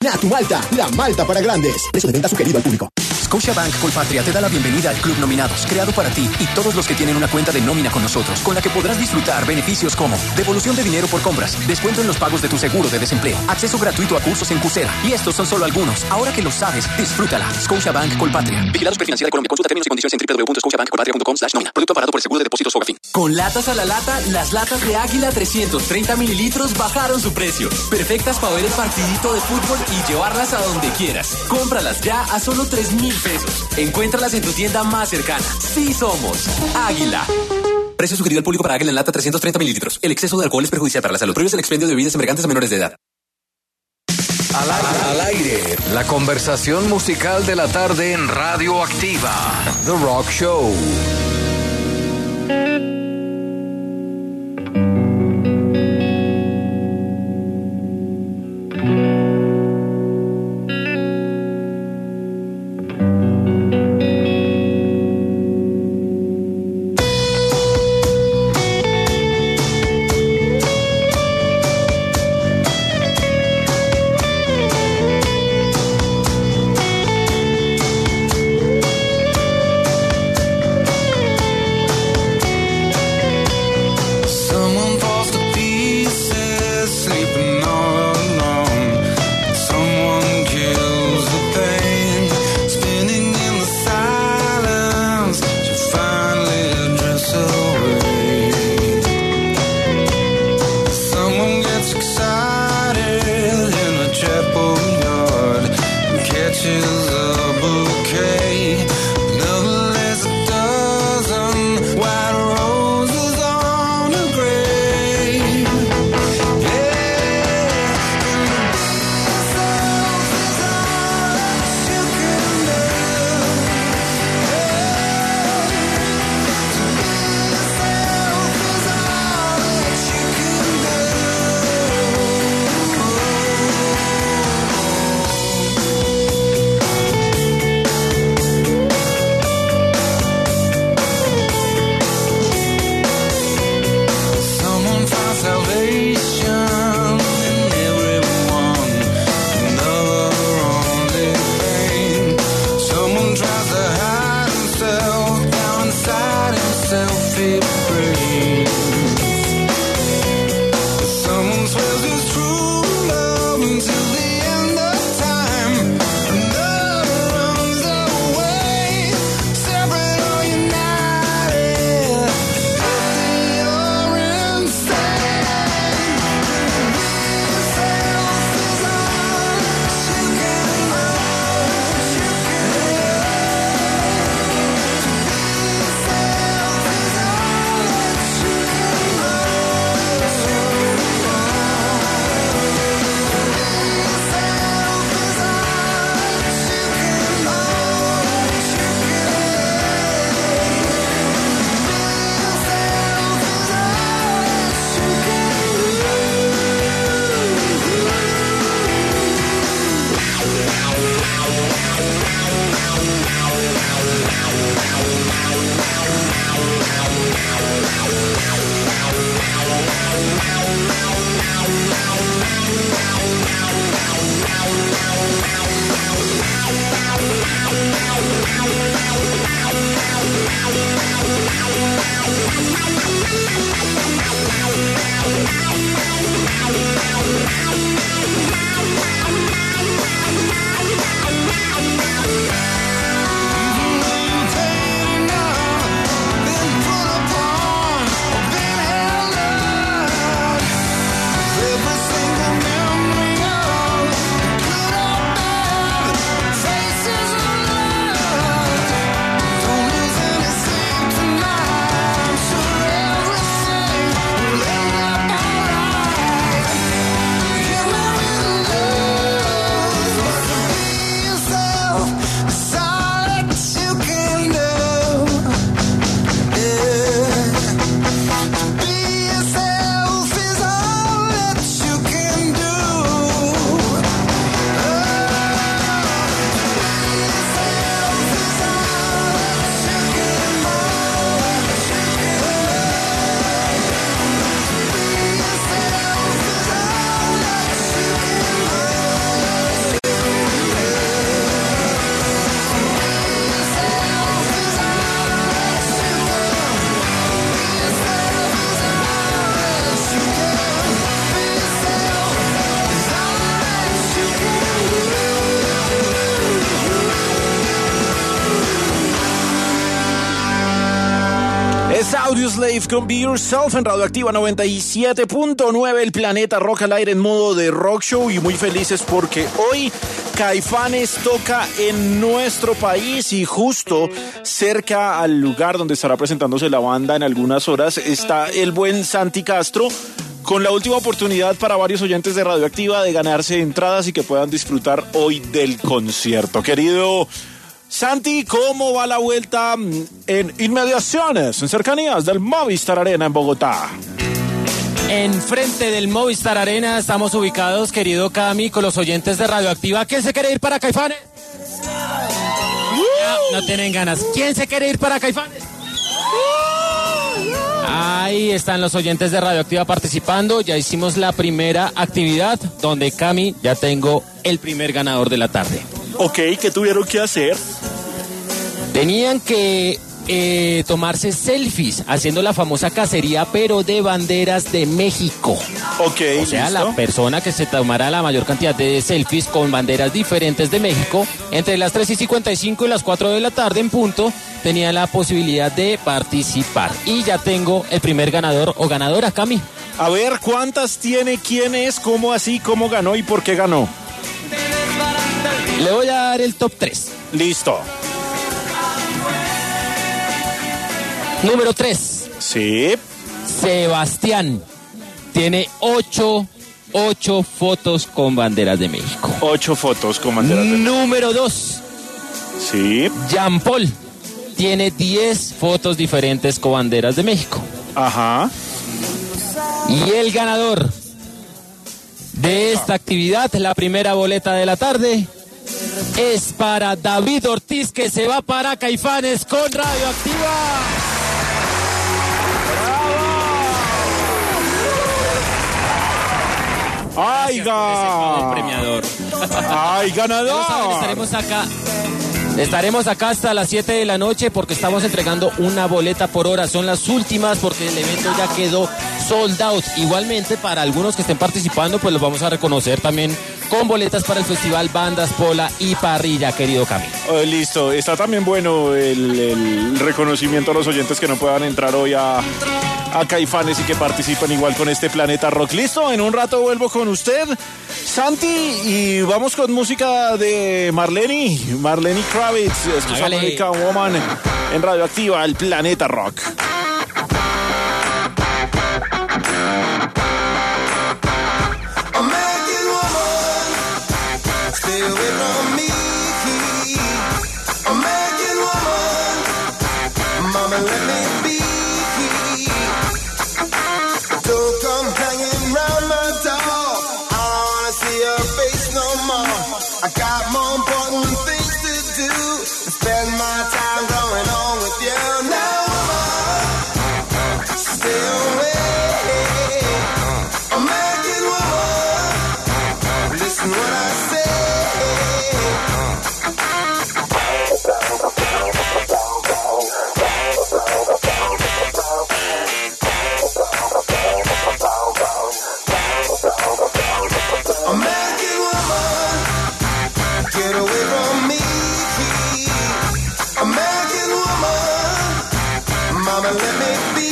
Natu Malta, la malta para grandes. Precio de venta sugerido al público. Scotiabank Colpatria te da la bienvenida al Club Nominados, creado para ti y todos los que tienen una cuenta de nómina con nosotros, con la que podrás disfrutar beneficios como devolución de dinero por compras, descuento en los pagos de tu seguro de desempleo, acceso gratuito a cursos en Coursera. Y estos son solo algunos. Ahora que lo sabes, disfrútala. Scotiabank Colpatria. Vigilado Superfinanciera de Colombia. Consulta términos y condiciones en www.scotiabankcolpatria.com/nómina. Producto amparado por el seguro de depósitos Fogafín. Con latas a la lata, las latas de Águila 330 mililitros bajaron su precio. Perfectas para ver el partidito de fútbol y llevarlas a donde quieras. Cómpralas ya a solo 3,000 pesos. Encuéntralas en tu tienda más cercana. Sí somos Águila. Precio sugerido al público para Águila en lata 330 mililitros. El exceso de alcohol es perjudicial para la salud. Prohíbe el expendio de bebidas embriagantes a menores de edad. Al aire, la conversación musical de la tarde en Radio Activa. The Rock Show. Audioslave con Be Yourself en Radioactiva 97.9, el planeta rock al aire en modo de rock show, y muy felices porque hoy Caifanes toca en nuestro país y justo cerca al lugar donde estará presentándose la banda en algunas horas está el buen Santi Castro, con la última oportunidad para varios oyentes de Radioactiva de ganarse entradas y que puedan disfrutar hoy del concierto. Querido Santi, ¿cómo va la vuelta en inmediaciones, en cercanías del Movistar Arena en Bogotá? Enfrente del Movistar Arena estamos ubicados, querido Cami, con los oyentes de Radioactiva. ¿Quién se quiere ir para Caifanes? No tienen ganas. ¿Quién se quiere ir para Caifanes? Ahí están los oyentes de Radioactiva participando. Ya hicimos la primera actividad donde, Cami, ya tengo el primer ganador de la tarde. Ok, ¿qué tuvieron que hacer? Tenían que tomarse selfies haciendo la famosa cacería, pero de banderas de México. Ok, o sea, ¿listo? La persona que se tomará la mayor cantidad de selfies con banderas diferentes de México entre las 3:55 y las 4 de la tarde en punto tenía la posibilidad de participar. Y ya tengo el primer ganador o ganadora, Cami. A ver, ¿cuántas tiene? ¿Quién es? ¿Cómo así? ¿Cómo ganó? ¿Y por qué ganó? Le voy a dar el top 3. Listo. Número 3. Sí. Sebastián. Tiene 8 fotos con banderas de México. 8 fotos con banderas de México. Número 2. Sí. Jean Paul. Tiene 10 fotos diferentes con banderas de México. Ajá. Y el ganador de esta actividad, la primera boleta de la tarde, es para David Ortiz, que se va para Caifanes con Radioactiva. ¡Ay, premiador! ¡Ay, ganador! Estaremos acá hasta las 7 de la noche porque estamos entregando una boleta por hora. Son las últimas porque el evento ya quedó sold out. Igualmente, para algunos que estén participando, pues los vamos a reconocer también con boletas para el festival Bandas, Pola y Parrilla, querido Camilo. Listo, está también bueno el reconocimiento a los oyentes que no puedan entrar hoy a Caifanes y que participen igual con este Planeta Rock. Listo, en un rato vuelvo con usted, Santi, y vamos con música de Marlene Kravitz. Esto es American Woman en Radioactiva, el Planeta Rock. I got more important things to do. Spend my time going on with you. Now, woman, stay away. American woman, listen what I say. American woman, get away from me. American woman, mama, let me be.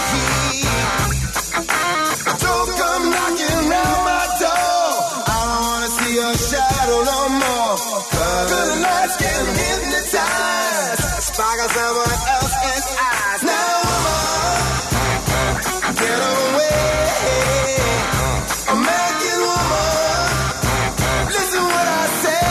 Don't come knocking round my door. I don't wanna see your shadow no more. 'Cause the lights can hypnotize, sparkle someone else's eyes. Now, woman, get away. American woman, listen what I say.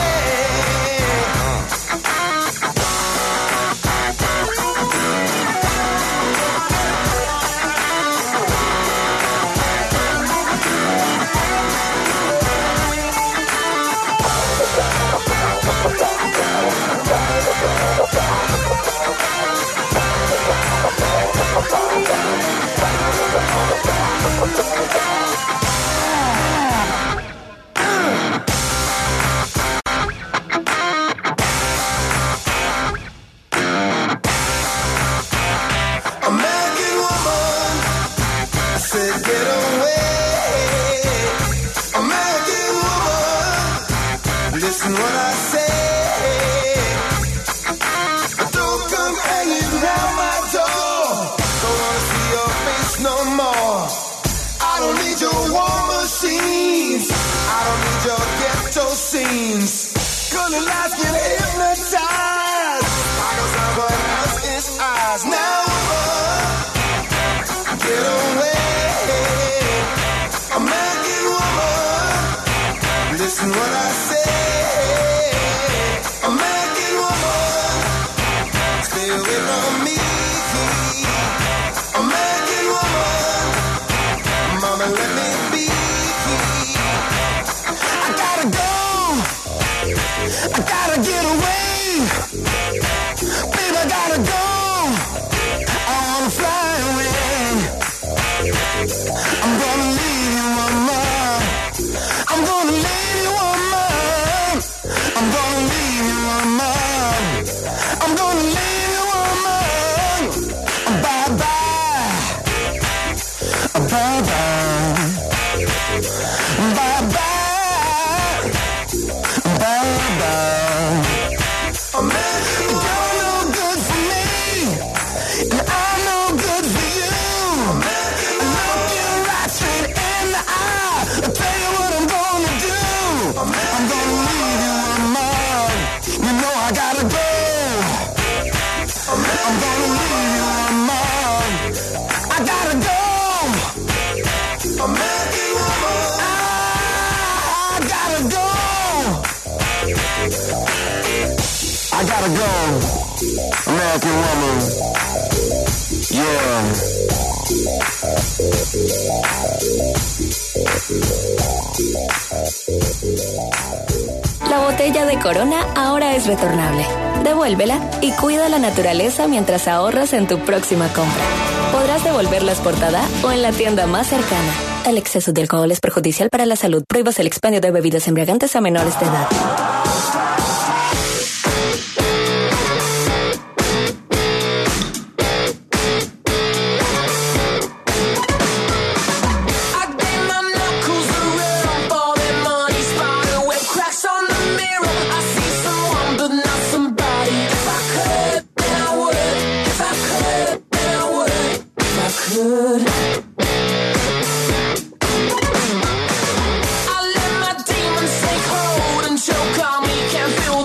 American woman, I said get away. American woman, listen what I say. Don't come hanging round my door. Don't wanna scenes. I don't need your ghetto scenes. Good and lights get hypnotized. Sparkles of an else is eyes. Now get away. American woman, listen what I say. American woman, stay away from me. American woman, mama let me be. I gotta go, I gotta get away. Baby, I gotta go, I wanna fly away. I'm gonna leave you, mama. I'm gonna leave you, mama. I'm gonna leave you, mama. I'm gonna leave you, mama. Bye bye. Bye bye. Bye bye. Bye bye. You're no good for me, and I'm no good for you. Look you right straight in the eye. I'll tell you what I'm gonna do. I'm gonna leave you alone. You know I gotta go. I'm gonna leave you alone. I gotta go. American woman, I gotta go. I gotta go. American woman, yeah. La botella de Corona ahora es retornable. Devuélvela y cuida la naturaleza mientras ahorras en tu próxima compra. Podrás devolverla exportada o en la tienda más cercana. El exceso de alcohol es perjudicial para la salud. Prohíbas el expendio de bebidas embriagantes a menores de edad. I let my demons take hold and choke on me, can't feel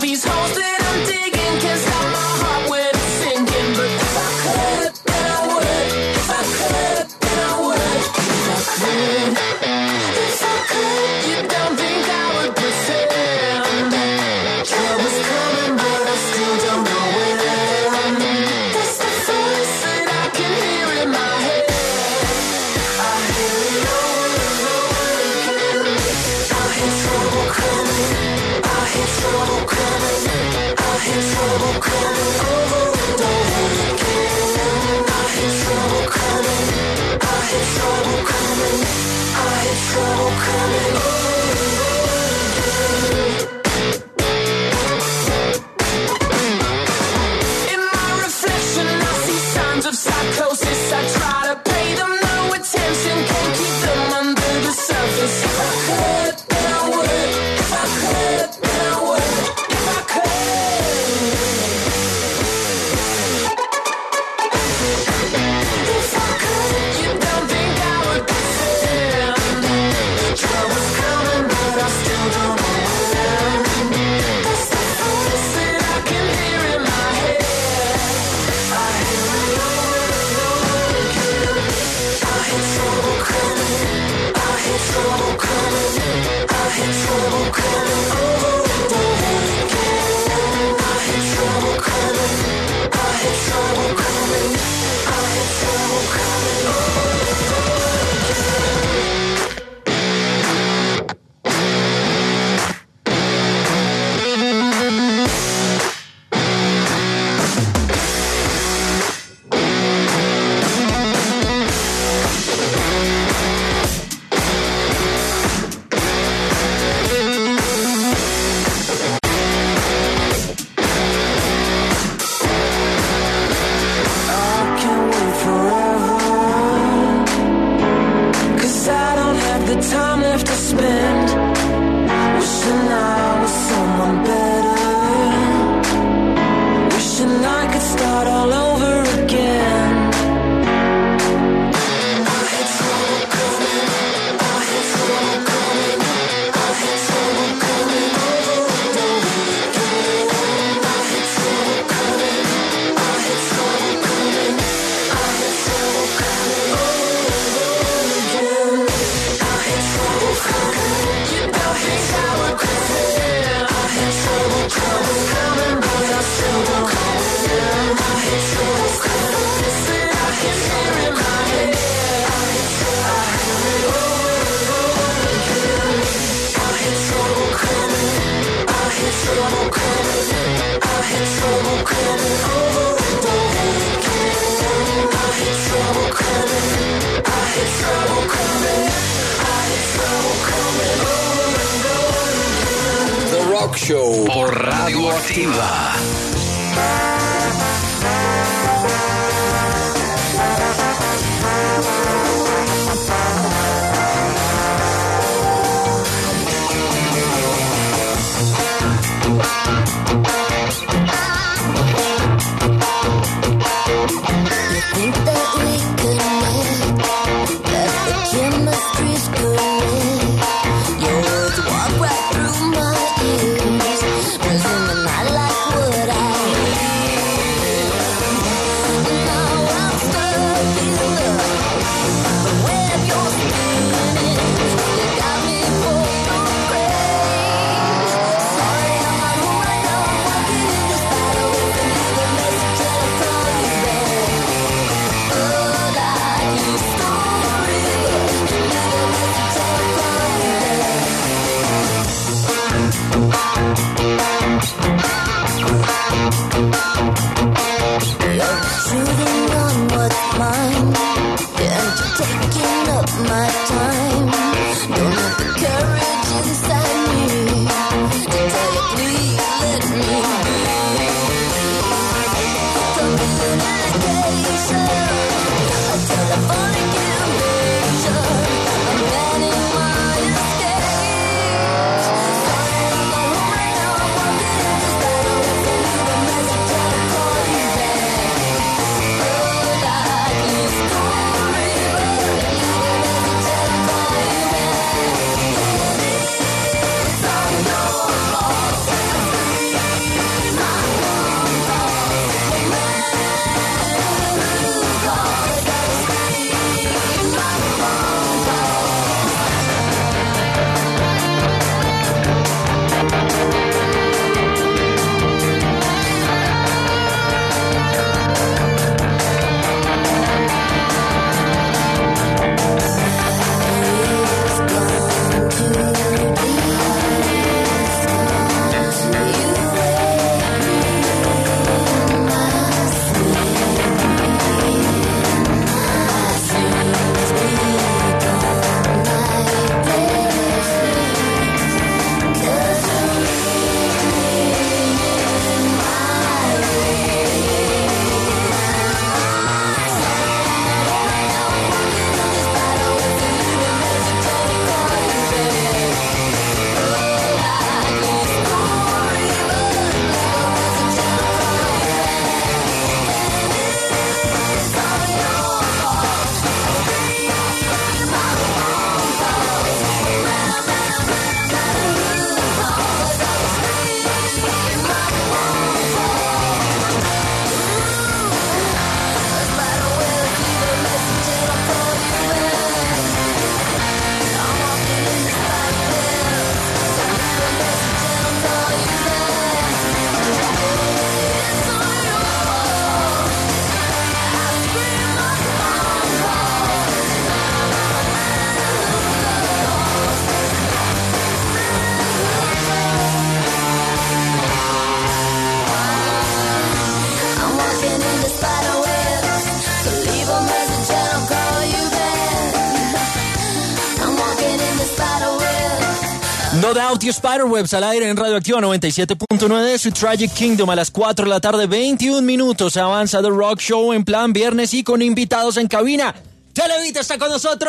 trouble coming. I had trouble coming over and over again. I had trouble coming. I had trouble coming. I had trouble coming over and over again. The Rock Show por Radio Activa. No Doubt You Spiderwebs al aire en Radioactiva 97.9 de su Tragic Kingdom a las 4 de la tarde, 21 minutos. Avanza The Rock Show en plan viernes y con invitados en cabina. Televit está con nosotros.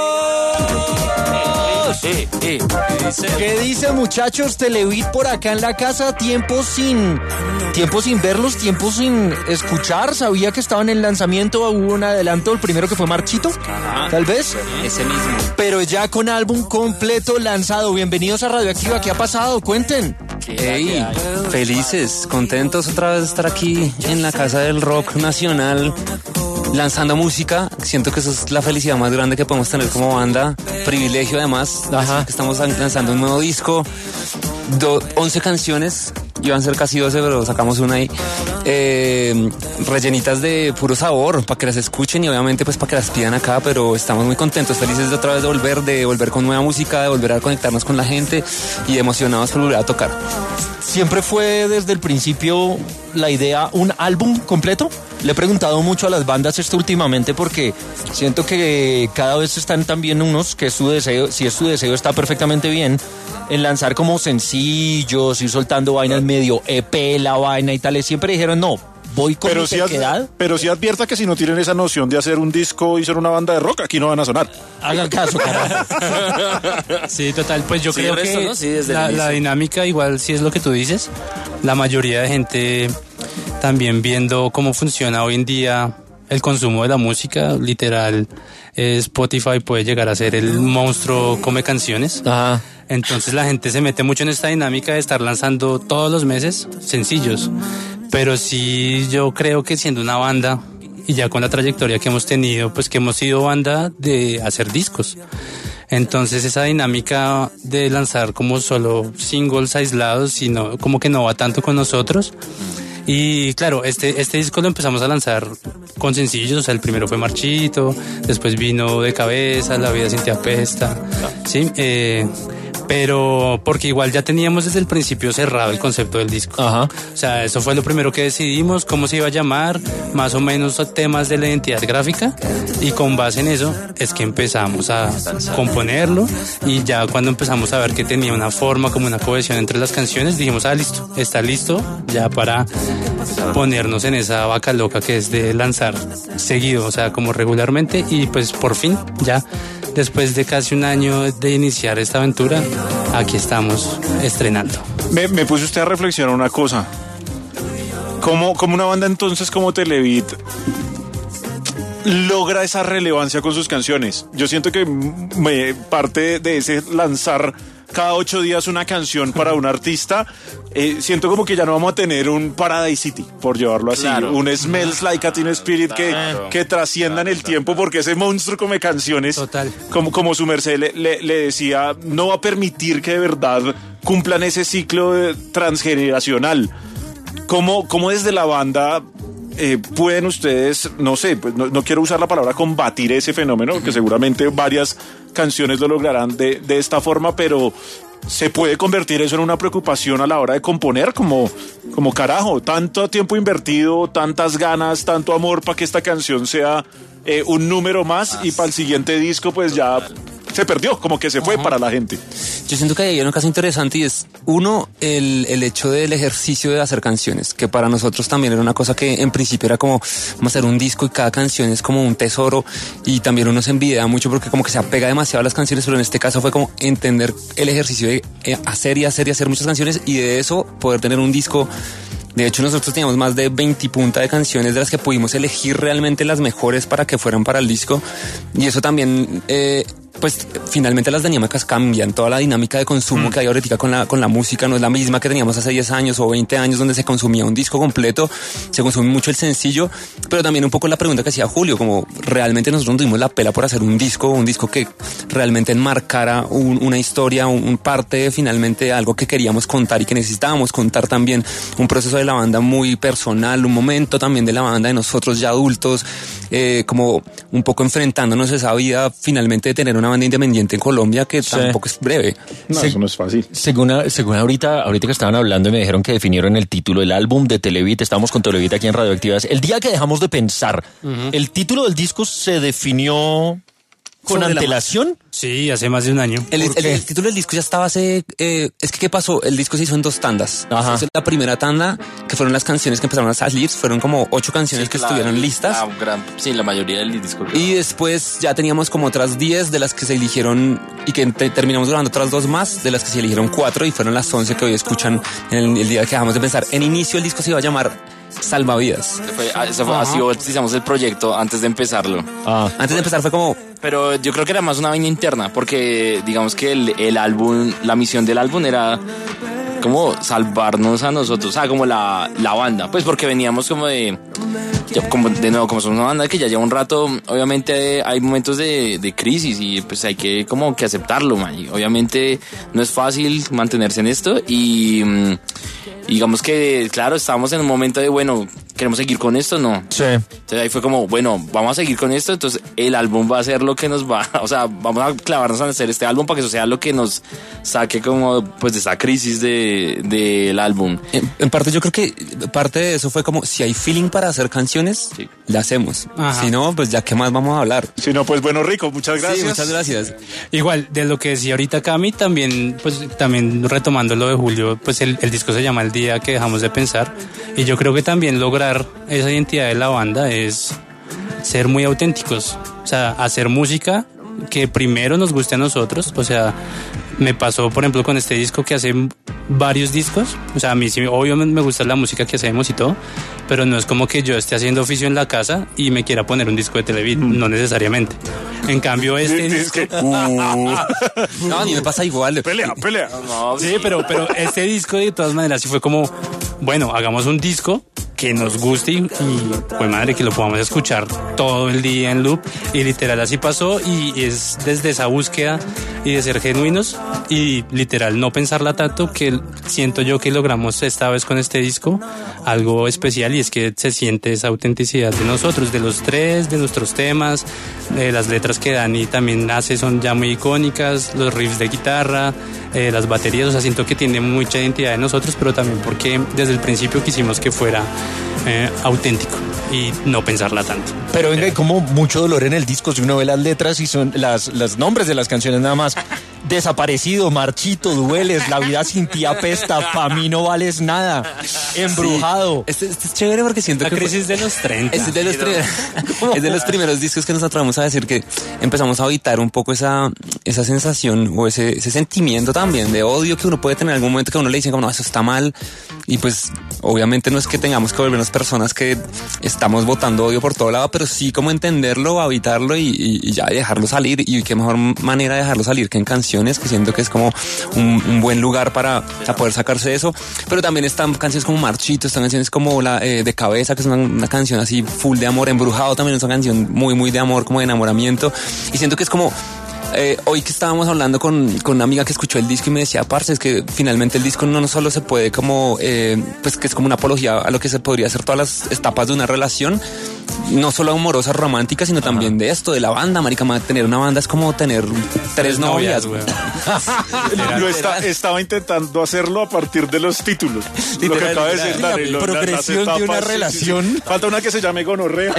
¿Qué dice, muchachos? Televit por acá en la casa, tiempo sin verlos, tiempo sin escuchar. Sabía que estaban en el lanzamiento, hubo un adelanto, el primero que fue Marchito, tal vez. Ese mismo. Pero ya con álbum completo lanzado. Bienvenidos a Radioactiva. ¿Qué ha pasado? Cuenten. Hey, felices, contentos otra vez de estar aquí en la Casa del Rock Nacional, lanzando música. Siento que eso es la felicidad más grande que podemos tener como banda. Privilegio además. Ajá. Que estamos lanzando un nuevo disco. 11 canciones. Iban a ser casi 12, pero sacamos una ahí. Rellenitas de puro sabor, para que las escuchen y obviamente pues para que las pidan acá. Pero estamos muy contentos, felices de otra vez de volver con nueva música, de volver a conectarnos con la gente y emocionados por volver a tocar. ¿Siempre fue desde el principio la idea un álbum completo? Le he preguntado mucho a las bandas esto últimamente porque siento que cada vez están también unos que es su deseo, si es su deseo está perfectamente bien, en lanzar como sencillos, ir soltando vainas medio EP, la vaina y tal. Siempre dijeron no, voy con mi terquedad. Pero sí advierta que si no tienen esa noción de hacer un disco y ser una banda de rock, aquí no van a sonar. Hagan caso, carajo. Sí, total, pues yo creo que ¿no? Sí, la dinámica igual sí es lo que tú dices. La mayoría de gente también viendo cómo funciona hoy en día el consumo de la música, literal, Spotify puede llegar a ser el monstruo come canciones. Ajá. Entonces la gente se mete mucho en esta dinámica de estar lanzando todos los meses sencillos. Pero sí, yo creo que siendo una banda y ya con la trayectoria que hemos tenido, pues que hemos sido banda de hacer discos. Entonces esa dinámica de lanzar como solo singles aislados, sino como que no va tanto con nosotros. Y claro, este disco lo empezamos a lanzar con sencillos, o sea, el primero fue Marchito, después vino De Cabeza, La Vida Sin Te Apesta, ¿sí? Pero porque igual ya teníamos desde el principio cerrado el concepto del disco. Ajá. O sea, eso fue lo primero que decidimos, cómo se iba a llamar, más o menos temas de la identidad gráfica, y con base en eso es que empezamos a componerlo, y ya cuando empezamos a ver que tenía una forma, como una cohesión entre las canciones, dijimos, listo, está listo ya para ponernos en esa vaca loca que es de lanzar seguido, o sea, como regularmente, y pues por fin, ya después de casi un año de iniciar esta aventura, aquí estamos estrenando. Me puso usted a reflexionar una cosa. ¿Cómo una banda entonces como Televit logra esa relevancia con sus canciones? Yo siento que parte de ese lanzar cada 8 días una canción para un artista, siento como que ya no vamos a tener un Paradise City, por llevarlo así, claro. Un Smells Like a Teen Spirit que trascienda en el tiempo, porque ese monstruo come canciones. Total. Como su merced le decía, no va a permitir que de verdad cumplan ese ciclo transgeneracional. ¿Cómo desde la banda pueden ustedes, no sé, pues no quiero usar la palabra combatir ese fenómeno, que seguramente varias canciones lo lograrán de esta forma, pero se puede convertir eso en una preocupación a la hora de componer, como carajo, tanto tiempo invertido, tantas ganas, tanto amor para que esta canción sea un número más, y para el siguiente disco pues ya se perdió, como que se fue para la gente. Yo siento que hay una cosa interesante, y es uno, el hecho del ejercicio de hacer canciones, que para nosotros también era una cosa que en principio era como vamos a hacer un disco y cada canción es como un tesoro, y también uno se envidia mucho porque como que se apega demasiado a las canciones, pero en este caso fue como entender el ejercicio de hacer y hacer y hacer muchas canciones, y de eso poder tener un disco. De hecho, nosotros teníamos más de 20 y punta de canciones de las que pudimos elegir realmente las mejores para que fueran para el disco. Y eso también, pues finalmente las dinámicas cambian. Toda la dinámica de consumo que hay ahorita con la música no es la misma que teníamos hace 10 años o 20 años, donde se consumía un disco completo, se consume mucho el sencillo, pero también un poco la pregunta que hacía Julio, como realmente nosotros nos dimos la pela por hacer un disco que realmente enmarcara una historia, un parte finalmente de algo que queríamos contar y que necesitábamos contar también, un proceso de la banda muy personal, un momento también de la banda de nosotros ya adultos, como un poco enfrentándonos a esa vida finalmente de tener una banda independiente en Colombia que tampoco es breve. No, eso no es fácil. Según ahorita que estaban hablando y me dijeron que definieron el título del álbum de Televit, estamos con Televit aquí en Radioactivas, el día que dejamos de pensar, ¿el título del disco se definió con antelación? Sí, hace más de un año. El título del disco ya estaba hace... es que ¿qué pasó? El disco se hizo en 2 tandas. Entonces, la primera tanda, que fueron las canciones que empezaron a salir, fueron como 8 canciones que estuvieron listas. La mayoría del disco. Claro. Y después ya teníamos como otras 10 de las que se eligieron, y que terminamos grabando otras 2 más, de las que se eligieron 4, y fueron las 11 que hoy escuchan en el día que dejamos de pensar. En inicio el disco se iba a llamar Salvavidas. Así bautizamos el proyecto antes de empezarlo. Antes de empezar fue como... Pero yo creo que era más una vaina interna, porque digamos que el álbum, la misión del álbum era como salvarnos a nosotros, como la banda, pues porque veníamos como de nuevo, como somos una banda que ya lleva un rato, obviamente hay momentos de crisis, y pues hay que como que aceptarlo, man. Y obviamente no es fácil mantenerse en esto, y digamos que claro, estábamos en un momento de bueno, ¿queremos seguir con esto? No. Sí. Entonces ahí fue como, bueno, vamos a seguir con esto, entonces el álbum va a ser lo que nos va, o sea, vamos a clavarnos a hacer este álbum para que eso sea lo que nos saque como, pues, de esa crisis del álbum. En parte yo creo que parte de eso fue como, si hay feeling para hacer canciones, la hacemos. Ajá. Si no, pues ya qué más vamos a hablar. Si no, pues bueno, Rico, muchas gracias. Sí, muchas gracias. Igual, de lo que decía ahorita Cami, también retomando lo de Julio, pues el disco se llama El Día que Dejamos de Pensar, y yo creo que también lograr esa identidad de la banda es ser muy auténticos, o sea, hacer música que primero nos guste a nosotros. O sea, me pasó, por ejemplo, con este disco que hace varios discos. O sea, a mí sí, obvio me gusta la música que hacemos y todo, pero no es como que yo esté haciendo oficio en la casa y me quiera poner un disco de Televid, no necesariamente. En cambio, este disco... No, ni me pasa igual. Pelea. No, sí, pero este disco de todas maneras sí fue como, bueno, hagamos un disco que nos guste y pues madre, que lo podamos escuchar todo el día en loop, y literal así pasó, y es desde esa búsqueda y de ser genuinos y literal no pensarla tanto, que siento yo que logramos esta vez con este disco algo especial, y es que se siente esa autenticidad de nosotros, de los tres, de nuestros temas, de las letras que Dani también hace son ya muy icónicas, los riffs de guitarra, las baterías, o sea, siento que tiene mucha identidad de nosotros, pero también porque desde el principio quisimos que fuera auténtico y no pensarla tanto. Pero venga, hay como mucho dolor en el disco, si uno ve las letras y son los nombres de las canciones nada más. Desaparecido, marchito, dueles, la vida sin ti apesta, pa' mí no vales nada, embrujado. Sí. Este es chévere porque siento la que crisis de los 30. Es de los primeros discos que nos atrevemos a decir que empezamos a habitar un poco esa sensación o ese sentimiento también de odio que uno puede tener en algún momento, que a uno le dicen como no, eso está mal, y pues obviamente no es que tengamos que volvernos personas que estamos botando odio por todo lado, pero sí como entenderlo, habitarlo y ya dejarlo salir, y qué mejor manera de dejarlo salir que en canciones, que siento que es como un buen lugar para poder sacarse de eso. Pero también están canciones como Marchito, están canciones como la de Cabeza, que es una canción así full de amor. Embrujado también es una canción muy muy de amor, como de enamoramiento, y siento que es como hoy que estábamos hablando con una amiga que escuchó el disco y me decía, parce, es que finalmente el disco no solo se puede como pues que es como una apología a lo que se podría ser todas las etapas de una relación, no solo amorosa, romántica, sino también de esto, de la banda, marica. Tener una banda es como tener tres novias, güey. Estaba intentando hacerlo a partir de los títulos. Lo que acaba de decir Dani, la progresión de una relación. Sí. Falta una que se llame gonorrea.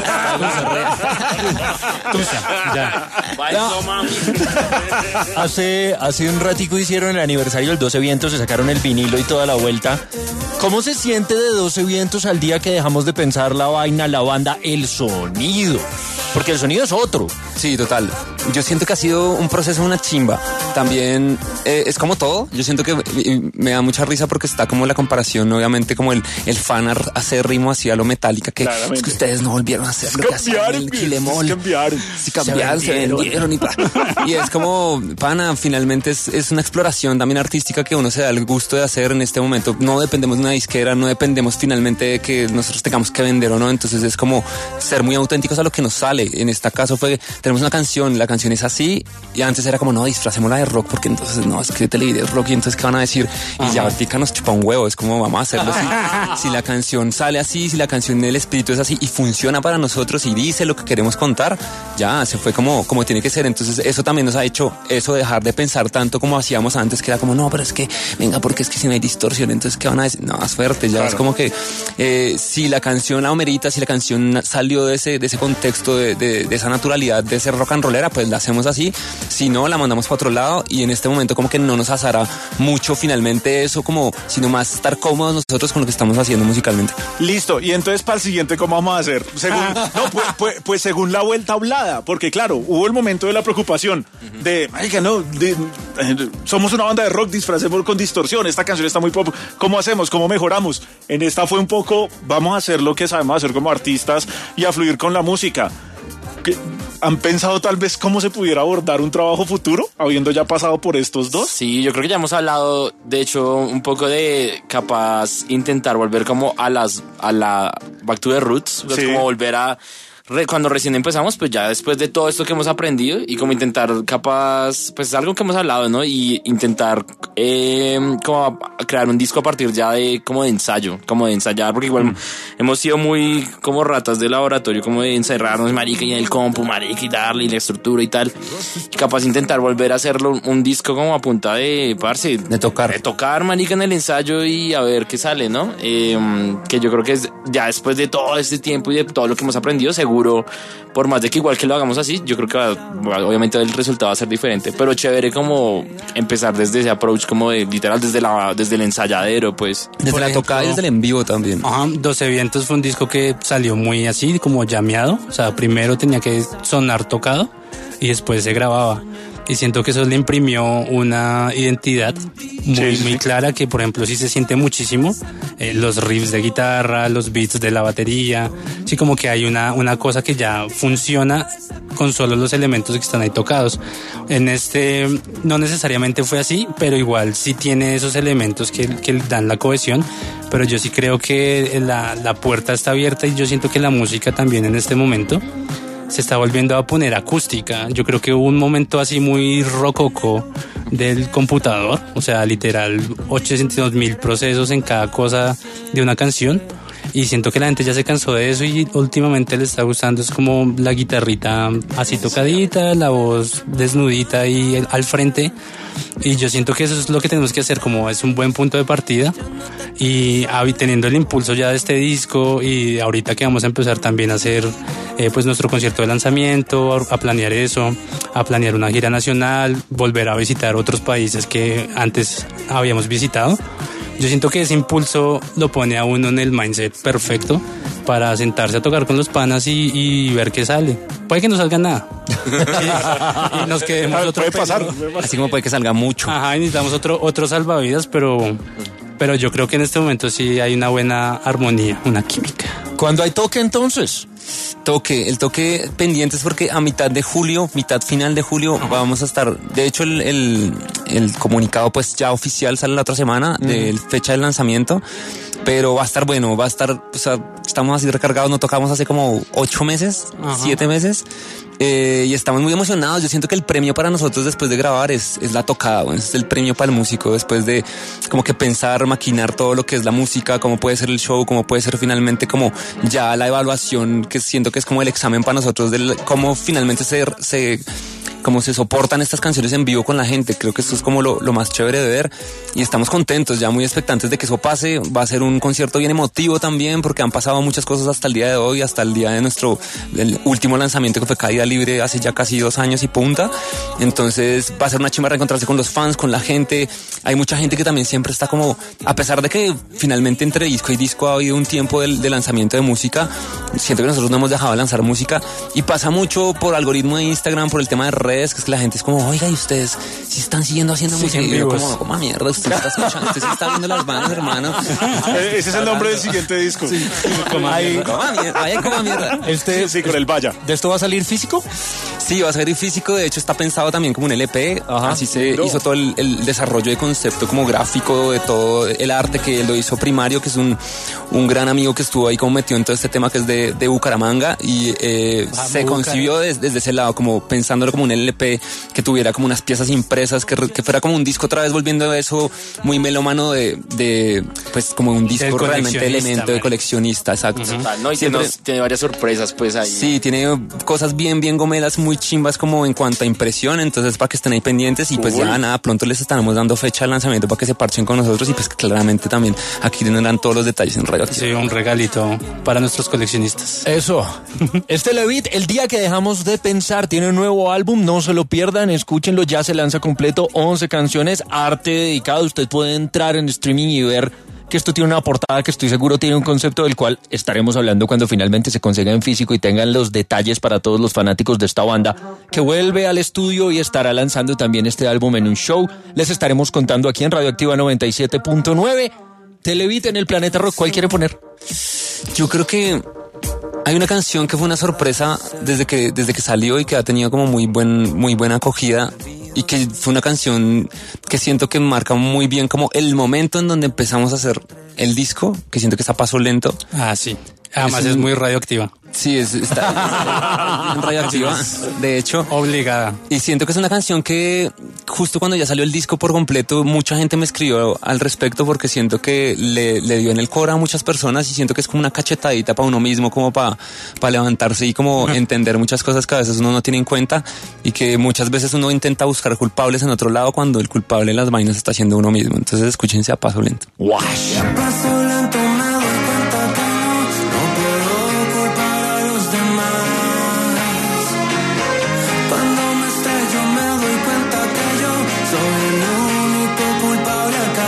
Hace un ratico hicieron el aniversario del 12 Vientos, se sacaron el vinilo y toda la vuelta. ¿Cómo se siente de 12 vientos al día que dejamos de pensar la vaina, la banda, el sonido? Porque el sonido es otro. Sí, total. Yo siento que ha sido un proceso, una chimba. También es como todo. Yo siento que me da mucha risa porque está como la comparación, obviamente, como el fan acérrimo hacia lo Metallica, que es que ustedes no volvieron a hacer lo que hacían en el Kilemol. Se cambiaron. Se vendieron y es como, pana, finalmente es una exploración también artística que uno se da el gusto de hacer en este momento. No dependemos de una disquera, no dependemos finalmente de que nosotros tengamos que vender o no. Entonces es como ser muy auténticos a lo que nos sale. En este caso tenemos una canción, la canción es así, y antes era como, no, disfracémosla de rock, porque entonces no, es que Televideo es rock, y entonces ¿qué van a decir? Y ya ahorita nos chupa un huevo, es como vamos a hacerlo así. Si la canción sale así, si la canción del espíritu es así y funciona para nosotros y dice lo que queremos contar, ya se fue como tiene que ser. Entonces eso también nos ha hecho eso, dejar de pensar tanto como hacíamos antes, que era como, no, pero es que, venga, porque es que si no hay distorsión, entonces ¿qué van a decir? No, es fuerte, ya es como que si la canción la amerita, si la canción salió de ese contexto de esa naturalidad de ser rock and rollera, pues la hacemos así. Si no, la mandamos para otro lado, y en este momento como que no nos azará mucho finalmente eso, como sino más estar cómodos nosotros con lo que estamos haciendo musicalmente. Listo, y entonces para el siguiente, ¿cómo vamos a hacer? Pues según la vuelta hablada, porque claro, hubo el momento de la preocupación de, marica, no, somos una banda de rock, disfracemos con distorsión, esta canción está muy pop, ¿cómo hacemos? ¿Cómo mejoramos? En esta fue un poco, vamos a hacer lo que sabemos hacer como artistas y a fluir con la música. ¿Han pensado tal vez cómo se pudiera abordar un trabajo futuro, habiendo ya pasado por estos dos? Sí, yo creo que ya hemos hablado, de hecho, un poco de capaz intentar volver como a la Back to the Roots, pues como volver a cuando recién empezamos, pues ya después de todo esto que hemos aprendido y como intentar capaz, pues algo que hemos hablado, ¿no? Y intentar como crear un disco a partir ya de como de ensayo, como de ensayar, porque igual hemos sido muy como ratas de laboratorio, como de encerrarnos, marica, y en el compu, marica, y darle y la estructura y tal. Y capaz intentar volver a hacerlo un disco como a punta de, parce, de tocar, marica, en el ensayo y a ver qué sale, ¿no? Que yo creo que es, ya después de todo este tiempo y de todo lo que hemos aprendido, seguro, por más de que igual que lo hagamos así, yo creo que obviamente el resultado va a ser diferente, pero chévere como empezar desde ese approach, como de literal desde el ensayadero, pues. Desde la tocada y desde el en vivo también. Ajá, 12 Vientos fue un disco que salió muy así, como llameado, o sea, primero tenía que sonar tocado y después se grababa. Y siento que eso le imprimió una identidad muy clara, que por ejemplo sí se siente muchísimo, los riffs de guitarra, los beats de la batería, sí, como que hay una cosa que ya funciona con solo los elementos que están ahí tocados. En este no necesariamente fue así, pero igual sí tiene esos elementos que dan la cohesión, pero yo sí creo que la puerta está abierta y yo siento que la música también en este momento se está volviendo a poner acústica. Yo creo que hubo un momento así muy rococó del computador, o sea, literal 800.000 procesos en cada cosa de una canción, y siento que la gente ya se cansó de eso y últimamente le está gustando es como la guitarrita así tocadita, la voz desnudita y al frente, y yo siento que eso es lo que tenemos que hacer, como es un buen punto de partida, y teniendo el impulso ya de este disco, y ahorita que vamos a empezar también a hacer pues nuestro concierto de lanzamiento, a planear eso, a planear una gira nacional, volver a visitar otros países que antes habíamos visitado. Yo siento que ese impulso lo pone a uno en el mindset perfecto para sentarse a tocar con los panas y ver qué sale. Puede que no salga nada. Y nos quedemos otro. Puede pasar. Así como puede que salga mucho. Ajá, y necesitamos otro salvavidas, pero yo creo que en este momento sí hay una buena armonía, una química. ¿Cuándo hay toque entonces? El toque pendientes porque a mitad final de julio vamos a estar, de hecho el comunicado pues ya oficial sale la otra semana de fecha de lanzamiento, pero va a estar bueno, o sea, estamos así recargados, no tocamos hace como 8 meses, 7 meses, y estamos muy emocionados. Yo siento que el premio para nosotros después de grabar es la tocada, bueno, es el premio para el músico, después de como que pensar, maquinar todo lo que es la música, cómo puede ser el show, cómo puede ser finalmente como ya la evaluación, que siento que es como el examen para nosotros de cómo finalmente cómo se soportan estas canciones en vivo con la gente. Creo que esto es como lo más chévere de ver, y estamos contentos, ya muy expectantes de que eso pase. Va a ser un concierto bien emotivo también, porque han pasado muchas cosas hasta el día de hoy, hasta el día de el último lanzamiento, que fue Caída Libre hace ya casi 2 años y punta. Entonces va a ser una chimba reencontrarse con los fans, con la gente. Hay mucha gente que también siempre está como, a pesar de que finalmente entre disco y disco ha habido un tiempo de lanzamiento de música, siento que nosotros no hemos dejado de lanzar música, y pasa mucho por algoritmo de Instagram, por el tema de redes, que es que la gente es como, oiga, ¿y ustedes si están siguiendo haciendo música? Y yo como mierda, usted está escuchando, usted sí está viendo las bandas, hermano. Ese es el nombre del siguiente disco. Sí. Coma mierda. Sí, con el Vaya. ¿De esto va a salir físico? Sí, va a salir físico. De hecho, está pensado también como un LP. Así se hizo todo el desarrollo de concepto como gráfico, de todo el arte, que lo hizo Primario, que es un gran amigo que estuvo ahí como metido en todo este tema, que es de Bucaramanga, y se concibió desde ese lado, como pensándolo como un LP que tuviera como unas piezas impresas, que fuera como un disco, otra vez volviendo a eso muy melómano de pues como un disco realmente elemento de coleccionista, exacto. No, y tiene varias sorpresas pues ahí. Sí, tiene cosas bien gomelas, muy chimbas como en cuanto a impresión, entonces para que estén ahí pendientes, y pues ya nada, pronto les estaremos dando fecha de lanzamiento para que se parchen con nosotros, y pues claramente también aquí tendrán todos los detalles en Radio Activa. Sí, un regalito para nuestros coleccionistas. Eso. Levit, el día que dejamos de pensar, tiene un nuevo álbum, no se lo pierdan, escúchenlo, ya se lanza completo, 11 canciones, arte dedicado. Usted puede entrar en streaming y ver que esto tiene una portada que estoy seguro tiene un concepto del cual estaremos hablando cuando finalmente se consiga en físico y tengan los detalles para todos los fanáticos de esta banda, que vuelve al estudio y estará lanzando también este álbum en un show. Les estaremos contando aquí en Radioactiva 97.9. Televit en el Planeta Rock, ¿cuál quiere poner? Yo creo que hay una canción que fue una sorpresa desde que salió y que ha tenido como muy buena acogida, y que fue una canción que siento que marca muy bien como el momento en donde empezamos a hacer el disco, que siento que está a paso lento. Sí. Además es muy radioactiva. Sí, está radioactiva, de hecho. Obligada. Y siento que es una canción que justo cuando ya salió el disco por completo, mucha gente me escribió al respecto porque siento que le dio en el core a muchas personas y siento que es como una cachetadita para uno mismo, como para levantarse y como entender muchas cosas que a veces uno no tiene en cuenta y que muchas veces uno intenta buscar culpables en otro lado cuando el culpable de las vainas está siendo uno mismo. Entonces escúchense a paso lento. Wash. A paso lento me doy cuenta que no puedo culpar a los demás. Cuando me estrello me doy cuenta que yo soy el único culpable acá.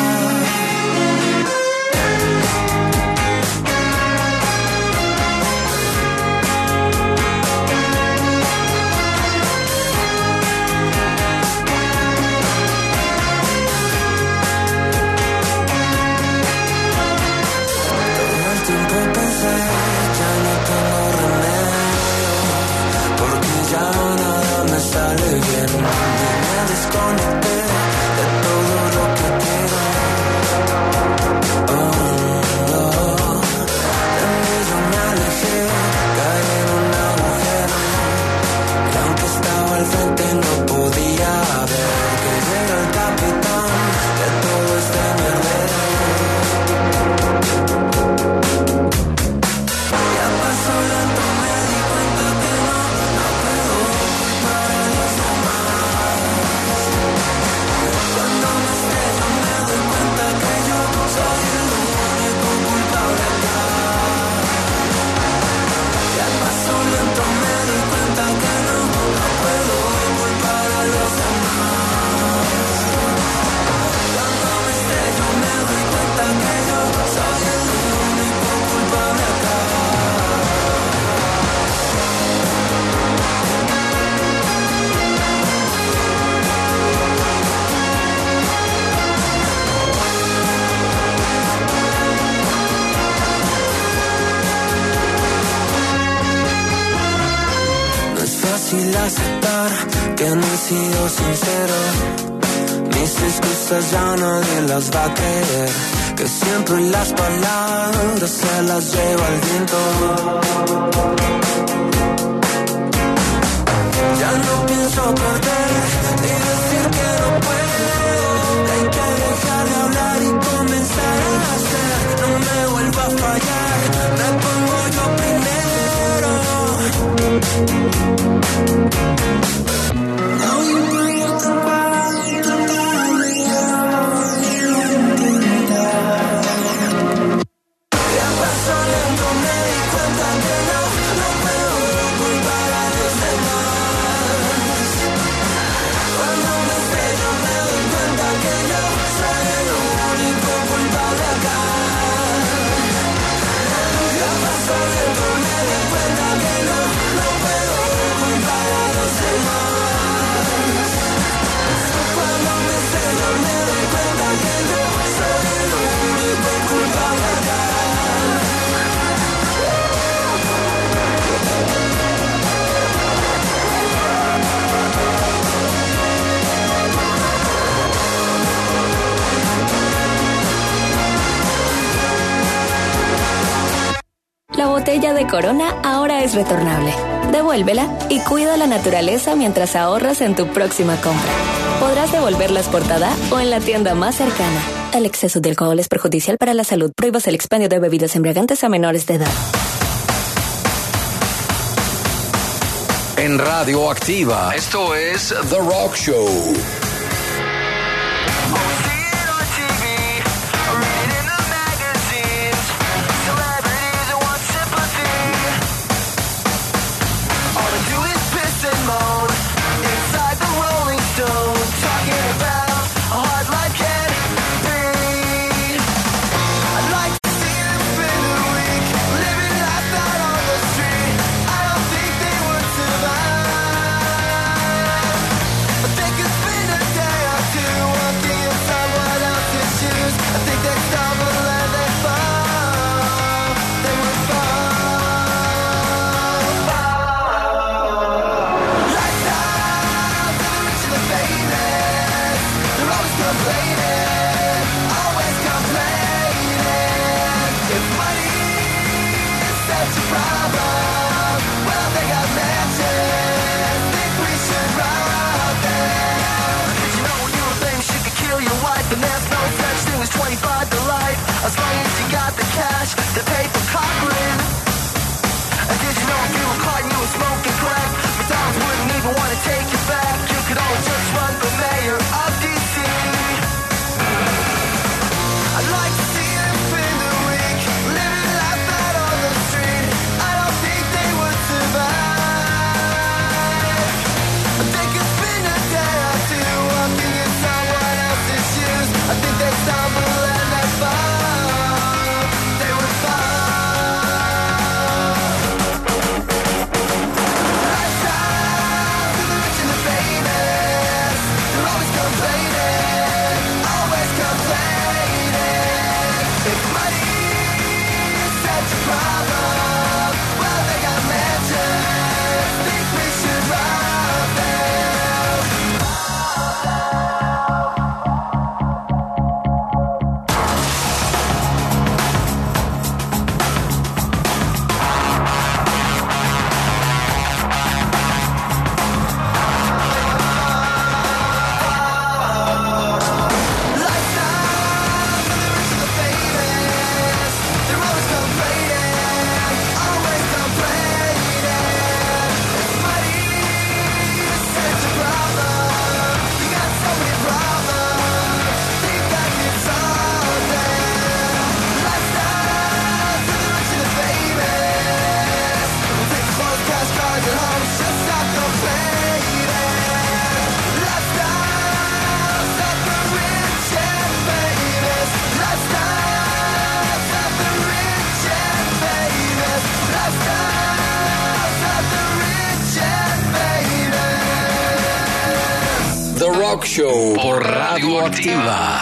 Ya no tengo remedio, porque ya nada me sale bien. Me desconecté de todo lo que quiero. De mí yo me alejé, caí en un agujero. Y aunque estaba al frente no podía ver que yo era el capitán de todo este mierdero. Fácil aceptar que no he sido sincero. Mis excusas ya nadie las va a creer. Que siempre las palabras se las lleva el viento. Ya no pienso perder ni decir que no puedo. Hay que dejar de hablar y comenzar a hacer. No me vuelva a fallar, me pongo yo primero. Now you bring it to ya pasó lento, me di cuenta que no puedo culpar a los demás. Cuando me estrello me doy cuenta que yo soy el único culpable acá. Ya pasó lento, me di cuenta que no puedo culpar a los demás. Cuando me estrello me doy cuenta que yo soy el único culpable acá. La botella de Corona ahora es retornable. Devuélvela y cuida la naturaleza mientras ahorras en tu próxima compra. Podrás devolver la exportada o en la tienda más cercana. El exceso de alcohol es perjudicial para la salud. Prohíbas el expendio de bebidas embriagantes a menores de edad. En Radio Activa, esto es The Rock Show. They could spin it Rock Show por Radio Activa.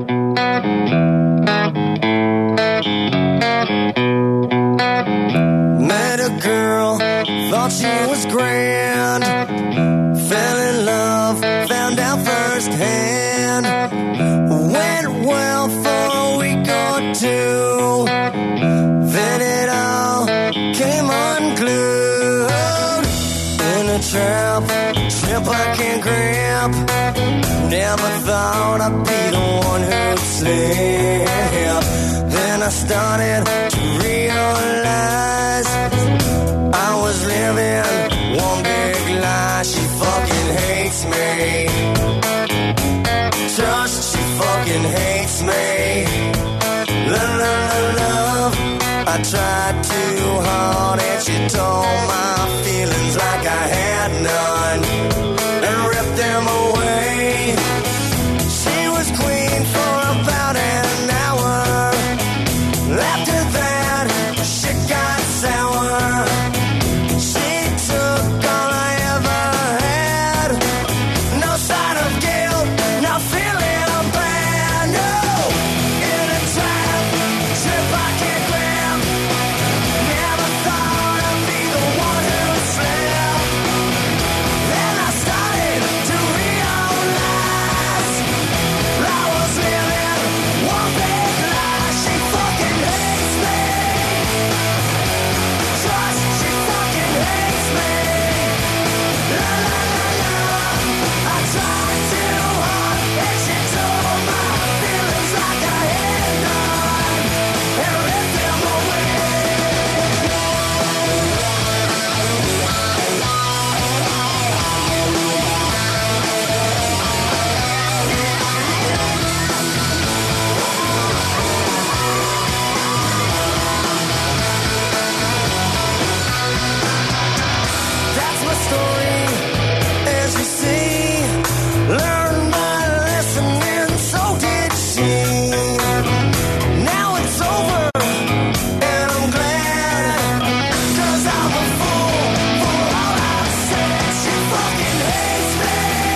Met a girl, thought she was grand. Fell in love, found out firsthand. Went well for a week or two. Then it all came unglued. In a trap I can't grab. Never thought I'd be the one who'd slip. Then I started to realize I was living one big lie. She fucking hates me. Just she fucking hates me. Love. I tried too hard and she told my feelings like I had none and ripped them away. She was queen for about an hour. After that, shit got sour. She took all I ever had. No sign of guilt, no feeling bad. No, in a trap I can't grab. Never thought I'd be the one who slept. Then I started to realize I was living one big lie. She fucking hates me. Trust, she fucking hates me. La la la la. I tried too hard and she told my feelings like I had none and ripped them away. That's my story, as you see. Learned by listening, so did she. Now it's over, and I'm glad, 'cause I'm a fool for all I said. She fucking hates me.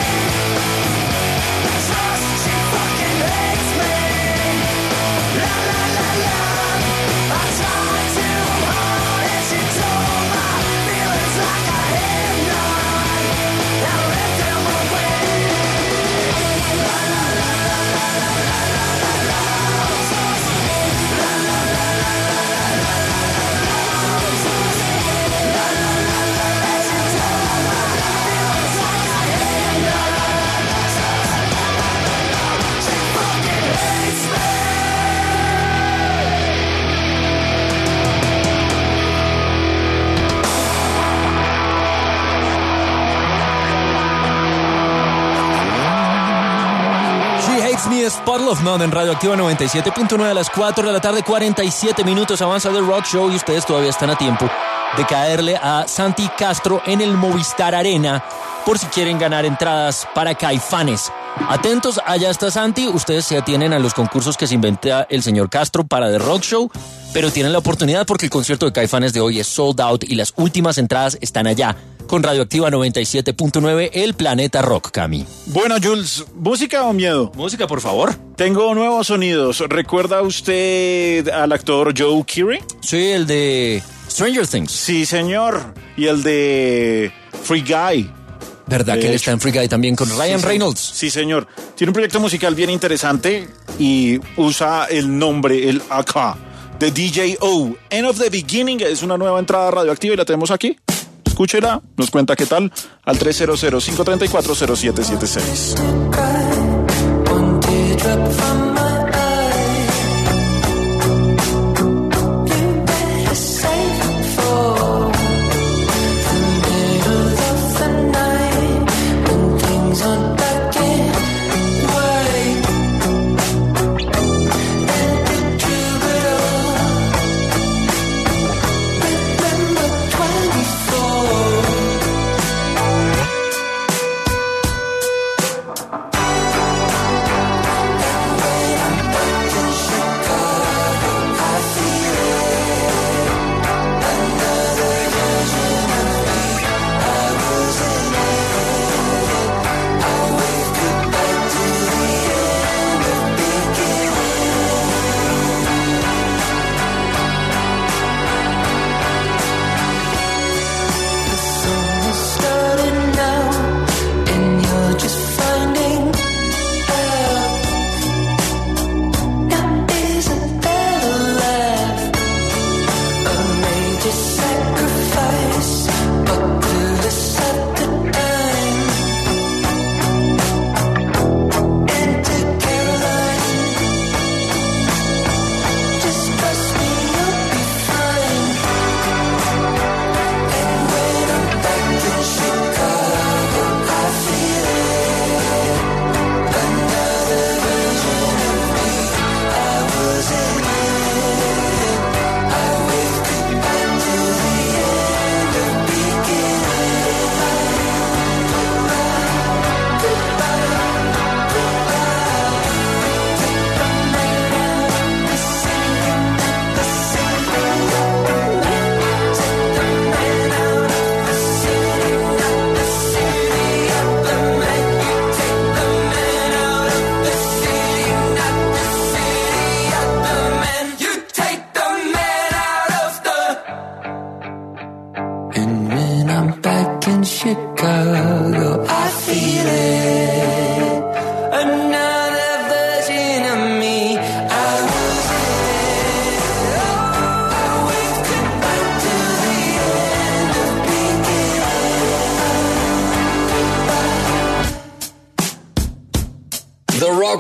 Trust, she fucking hates me. La la la la. I tried too hard, and she told my feelings like I had none and ripped them away. La la la la la la la la la. La la la la la la la la. La la la la la. She told my feelings like I had none. She fucking hates me. She Hates Me es Bottle of None en Radioactiva 97.9 a las 4 de la tarde, 47 minutos avanza The Rock Show y ustedes todavía están a tiempo de caerle a Santi Castro en el Movistar Arena por si quieren ganar entradas para Caifanes. Atentos, allá está Santi, ustedes se atienen a los concursos que se inventa el señor Castro para The Rock Show, pero tienen la oportunidad porque el concierto de Caifanes de hoy es sold out y las últimas entradas están allá con Radioactiva 97.9, el planeta rock, Cami. Bueno, Jules, ¿música o miedo? Música, por favor. Tengo nuevos sonidos. ¿Recuerda usted al actor Joe Keery? Sí, el de Stranger Things. Sí, señor. Y el de Free Guy. ¿Verdad que él está en Free Guy también con Ryan Reynolds? Sí, señor. Tiene un proyecto musical bien interesante y usa el nombre, el AK, de DJ O. End of the Beginning es una nueva entrada radioactiva y la tenemos aquí. Escúchela, nos cuenta qué tal al 300-534-0776.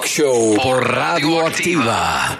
Rock Show por Radio Activa.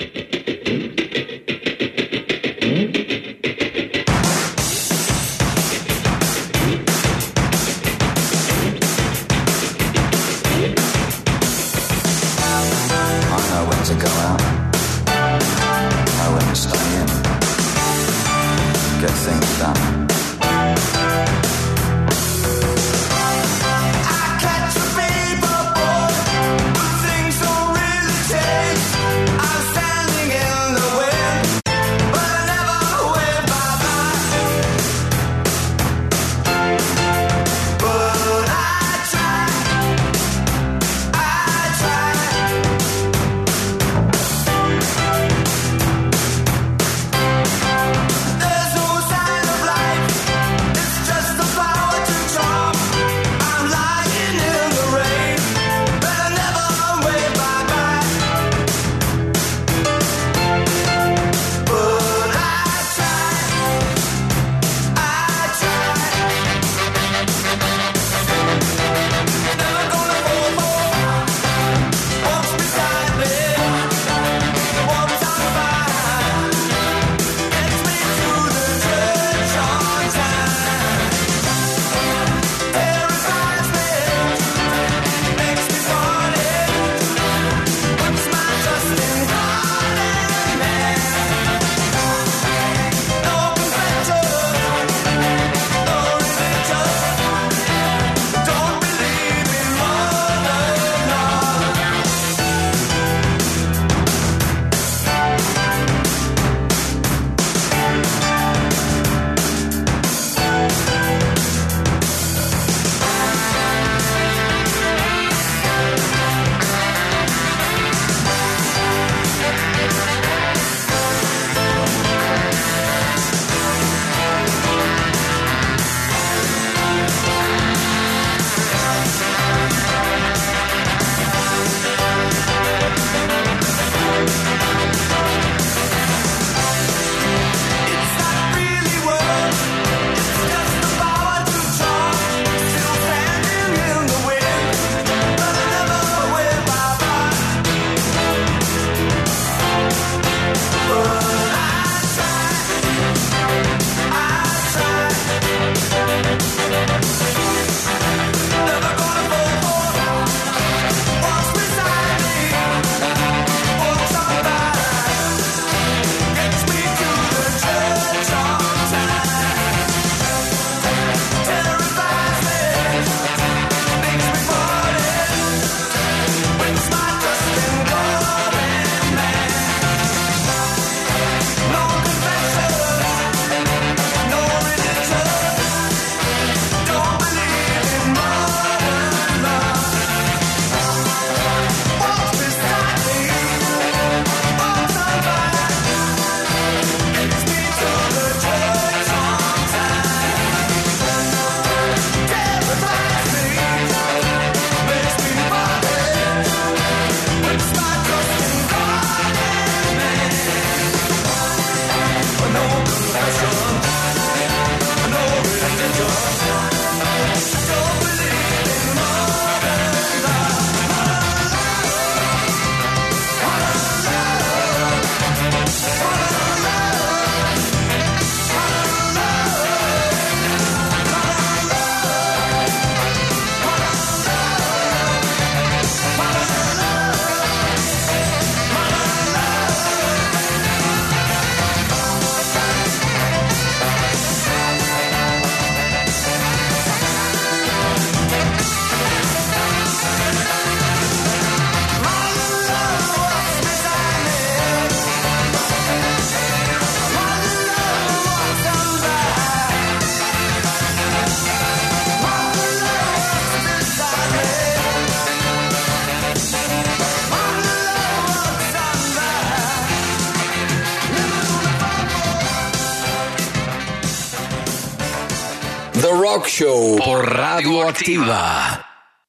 The Rock Show por Radio Activa.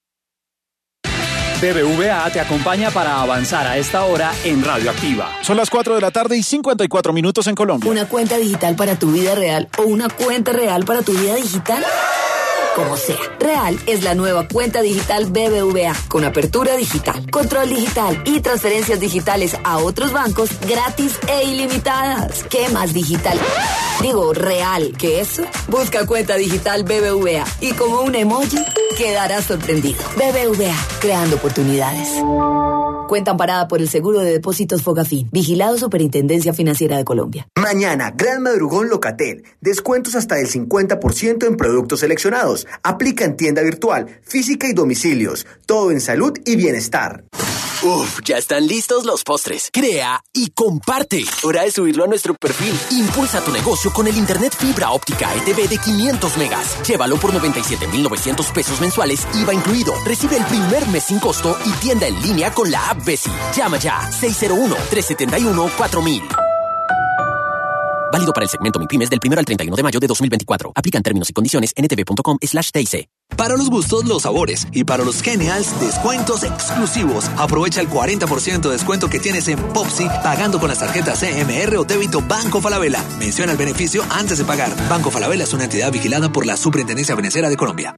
BBVA te acompaña para avanzar a esta hora en Radio Activa. Son las 4 de la tarde y 54 minutos en Colombia. ¿Una cuenta digital para tu vida real o una cuenta real para tu vida digital? como sea. Real es la nueva cuenta digital BBVA con apertura digital, control digital y transferencias digitales a otros bancos gratis e ilimitadas. ¿Qué más digital? Digo, real que eso. Busca cuenta digital BBVA y como un emoji quedarás sorprendido. BBVA, creando oportunidades. Cuenta amparada por el Seguro de Depósitos Fogafín. Vigilado Superintendencia Financiera de Colombia. Mañana, Gran Madrugón Locatel. Descuentos hasta del 50% en productos seleccionados. Aplica en tienda virtual, física y domicilios. Todo en salud y bienestar. Uf, ya están listos los postres. Crea y comparte. Hora de subirlo a nuestro perfil. Impulsa tu negocio con el internet fibra óptica ETV de 500 megas. Llévalo por 97,900 pesos mensuales, IVA incluido. Recibe el primer mes sin costo y tienda en línea con la app Besi. Llama ya 601-371-4000. Válido para el segmento MIPYMES del 1 al 31 de mayo de 2024. Aplican términos y condiciones en ntv.com/TIC. Para los gustos, los sabores. Y para los Genials, descuentos exclusivos. Aprovecha el 40% de descuento que tienes en Popsi pagando con las tarjetas CMR o débito Banco Falabella. Menciona el beneficio antes de pagar. Banco Falabella es una entidad vigilada por la Superintendencia Financiera de Colombia.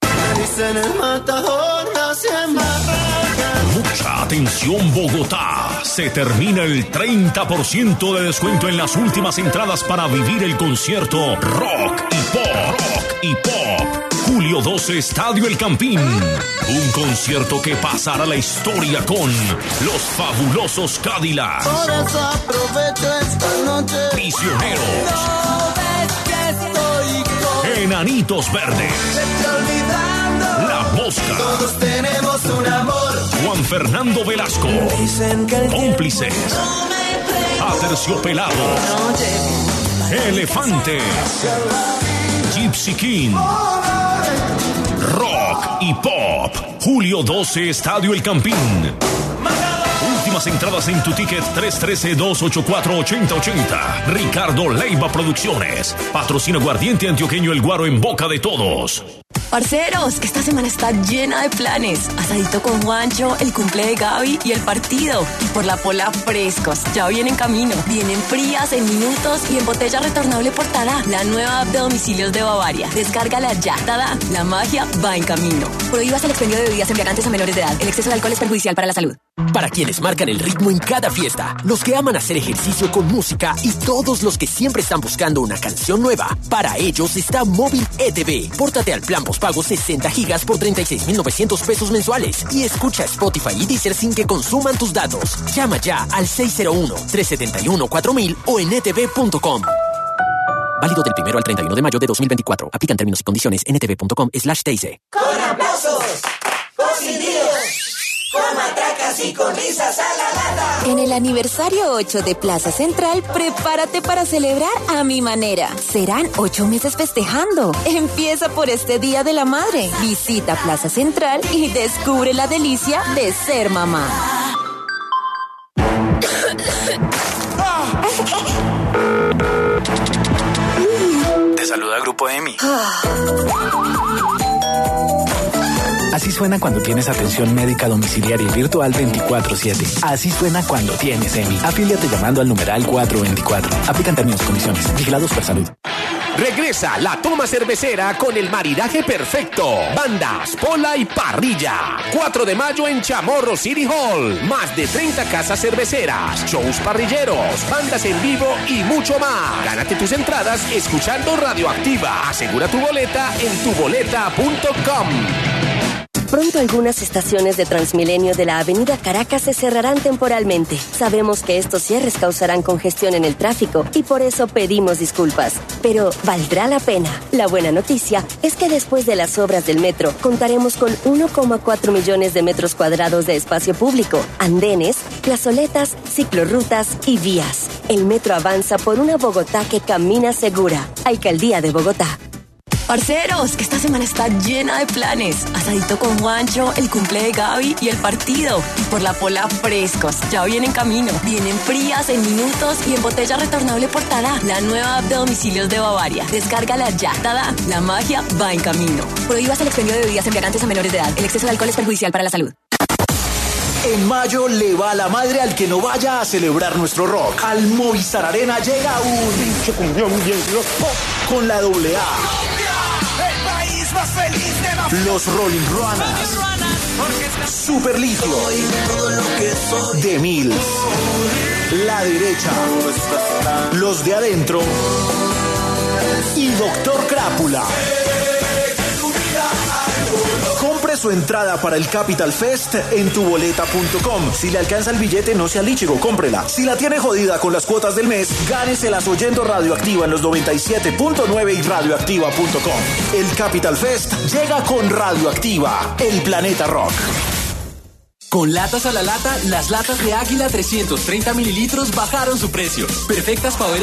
Mucha atención, Bogotá. Se termina el 30% de descuento en las últimas entradas para vivir el concierto Rock y Pop. Rock y Pop. Julio 12, Estadio El Campín. Un concierto que pasará a la historia con los fabulosos Cadillacs. Por eso aprovecho esta noche. Prisioneros. No ves que estoy con Enanitos Verdes. La Mosca. Todos tenemos un amor. Juan Fernando Velasco. Cómplices. Aterciopelados. Elefantes. Gypsy King. Rock y Pop. Julio 12, Estadio El Campín. Últimas entradas en tu ticket 313-284-8080. Ricardo Leiva Producciones. Patrocina Aguardiente Antioqueño El Guaro en boca de todos. Parceros, esta semana está llena de planes. Asadito con Juancho, el cumple de Gaby y el partido. Y por la Pola frescos, ya vienen en camino. Vienen frías en minutos y en botella retornable por Tada, la nueva app de domicilios de Bavaria. Descárgala ya. Tada, la magia va en camino. Prohíbas el expendio de bebidas embriagantes a menores de edad. El exceso de alcohol es perjudicial para la salud. Para quienes marcan el ritmo en cada fiesta, los que aman hacer ejercicio con música y todos los que siempre están buscando una canción nueva, para ellos está Móvil ETV. Pórtate al plan postpago 60 gigas por 36,900 pesos mensuales y escucha Spotify y Deezer sin que consuman tus datos. Llama ya al 601-371-4000 o en etv.com. Válido del 1 al 31 de mayo de 2024. Aplican términos y condiciones en etv.com/TIC. Con aplausos, con silbidos, con matracas y con risas a la lata. En el aniversario 8 de Plaza Central, prepárate para celebrar a mi manera. Serán 8 meses festejando. Empieza por este Día de la Madre. Visita Plaza Central y descubre la delicia de ser mamá. Te saluda Grupo EMI. Así suena cuando tienes atención médica domiciliaria y virtual 24/7. Así suena cuando tienes EMI. Afíliate llamando al numeral 424. Aplican términos y condiciones. Vigilados por salud. Regresa la toma cervecera con el maridaje perfecto. Bandas, pola y parrilla. 4 de mayo en Chamorro City Hall. Más de 30 casas cerveceras, shows parrilleros, bandas en vivo y mucho más. Gánate tus entradas escuchando Radioactiva. Asegura tu boleta en tuboleta.com. Pronto algunas estaciones de Transmilenio de la Avenida Caracas se cerrarán temporalmente. Sabemos que estos cierres causarán congestión en el tráfico y por eso pedimos disculpas. Pero valdrá la pena. La buena noticia es que después de las obras del metro contaremos con 1,4 millones de metros cuadrados de espacio público, andenes, plazoletas, ciclorrutas y vías. El metro avanza por una Bogotá que camina segura. Alcaldía de Bogotá. Parceros, que esta semana está llena de planes. Asadito con Juancho, el cumple de Gaby y el partido. Y por la Pola frescos, ya vienen en camino. Vienen frías en minutos y en botella retornable por Tada, la nueva app de domicilios de Bavaria. Descárgala ya. Tada, la magia va en camino. Prohíbas el expendio de bebidas embriagantes a menores de edad. El exceso de alcohol es perjudicial para la salud. En mayo le va la madre al que no vaya a celebrar nuestro rock. Al Movistar Arena llega un pinche cumbión bien loco con la AA. El país más feliz de la Los Rolling Runners, Super Litio, The Mills, La Derecha, Los de Adentro y Doctor Crápula. Compre su entrada para el Capital Fest en tuboleta.com. Si le alcanza el billete, no sea líchigo, cómprela. Si la tiene jodida con las cuotas del mes, gáneselas oyendo Radioactiva en los 97.9 y radioactiva.com. El Capital Fest llega con Radioactiva, el planeta rock. Con latas a la lata, las latas de Águila 330 mililitros bajaron su precio. Perfectas para ver